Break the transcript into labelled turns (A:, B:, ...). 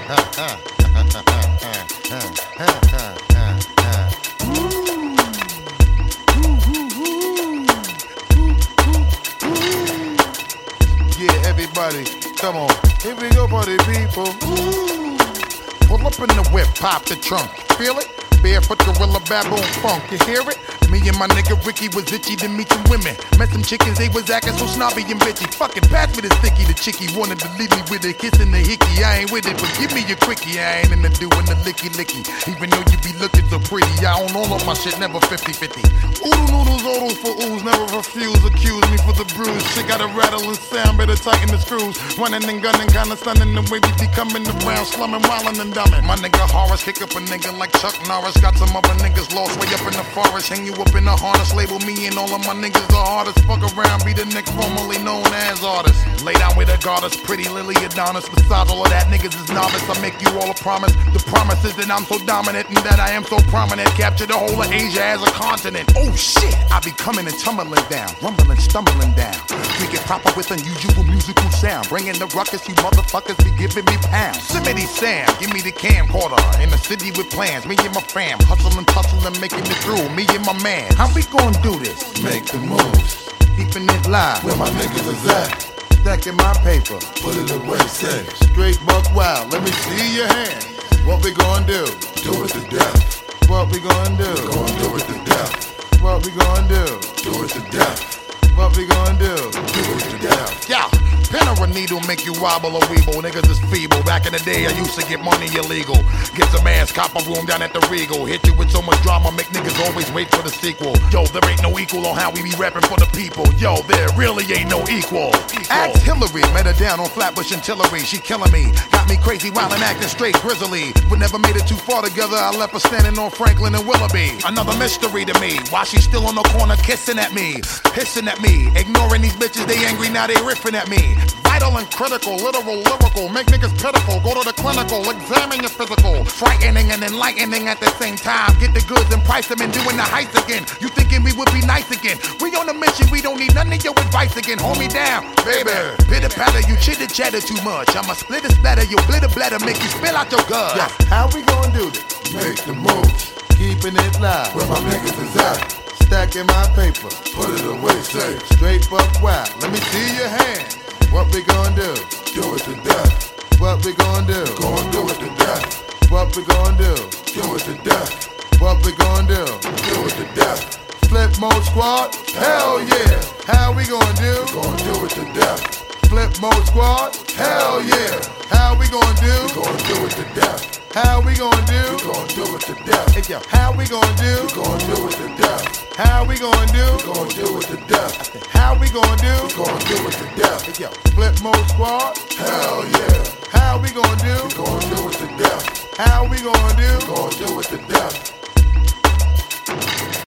A: Yeah, everybody, come on. Here we go, party people. Pull up in the whip, pop the trunk. Feel it? Barefoot gorilla baboon funk. You hear it? Me and my nigga Ricky was itchy to meet some women. Met some chickens, they was acting so snobby and bitchy. Fucking pass me the sticky. The chickie wanted to leave me with a kiss and the hickey. I ain't with it, but give me your quickie. I ain't into doing the licky licky. Even though you be looking so pretty, I own all of my shit, never 50-50. Oodle noodles, odals for ooze, never refuse. Accuse me for the bruise. Shit got a rattling sound, better tighten the screws. Running and gunning, kinda stunning the way we be coming around, slumming, wildin' and dumbing. My nigga Horace kick up a nigga like Chuck Norris. Got some other niggas lost way up in the forest. Hang you up in the harness, label me and all of my niggas the hardest. Fuck around, be the next formerly known as artist. Lay down with a goddess, pretty Lily Adonis. Besides all of that, niggas is novice. I make you all a promise. The promise is that I'm so dominant and that I am so prominent. Capture the whole of Asia as a continent. Oh shit, I be coming and tumbling down, rumbling, stumbling down. Freaking proper with unusual musical sound. Bringing the ruckus, you motherfuckers be giving me pounds. Simity Sam, give me the camcorder. In the city with plans, me and my fam. Hustling, tussling, making it through. Me and my man. How we gonna do this?
B: Make the moves.
A: Keeping it live.
B: Where my niggas is at.
A: Stacking my paper.
B: Put it away safe.
A: Straight buck wild. Let me see your hands. What we gonna do?
B: Do it to death.
A: What we gonna do?
B: Gonna do it to death.
A: What we gonna do?
B: Do it to death.
A: What we gonna do?
B: Do it to death.
A: Yeah. Pen or a needle make you wobble or weeble. Niggas is feeble. Back in the day, I used to get money illegal. Get some ass, cop a room down at the Regal. Hit you with so much drama, make niggas always wait for the sequel. Yo, there ain't no equal on how we be rapping for the people. Yo, there really ain't no equal. Ask Hillary, met her down on Flatbush Artillery. She killing me, got me crazy, wild and acting straight grizzly. We never made it too far together. I left her standing on Franklin and Willoughby. Another mystery to me. Why she still on the corner kissing at me, hissing at me, ignoring these bitches. They angry now, they riffing at me. Vital and critical, literal, lyrical, make niggas pitiful. Go to the clinical, examine your physical. Frightening and enlightening at the same time. Get the goods and price them and doing the heist again. You thinking we would be nice again? We on a mission, we don't need none of your advice again. Hold me down, baby. Pitter patter, you chitter chatter too much. I'ma split a splatter, you blitter bladder, make you spill out your guts. Yeah. How we gonna do this?
B: Make the moves.
A: Keeping it live.
B: Where my niggas is at.
A: Stacking my paper.
B: Put it away safe.
A: Straight buck wild. Let me see your hands. What we gonna do?
B: Do it to death.
A: What we gonna do?
B: Gonna do it to death.
A: What we gonna do?
B: Do it to death.
A: What we gonna do?
B: Do it to death.
A: Flip mode squad? Hell yeah! How we gonna do?
B: Gonna do it to death.
A: Flip mode squad? Hell yeah! How we gonna do?
B: Gonna do it to death.
A: How we gonna do?
B: Gonna do it to death.
A: Hey, yo, how we gonna do?
B: Gonna do it to death.
A: How we gonna do?
B: Gonna do it to death.
A: How we gonna do?
B: Gonna do it to death.
A: Hey, yo, flip mode squad?
B: Hell yeah.
A: How we gonna do?
B: Gonna do it to death.
A: How we gonna do?
B: Gonna do it to death.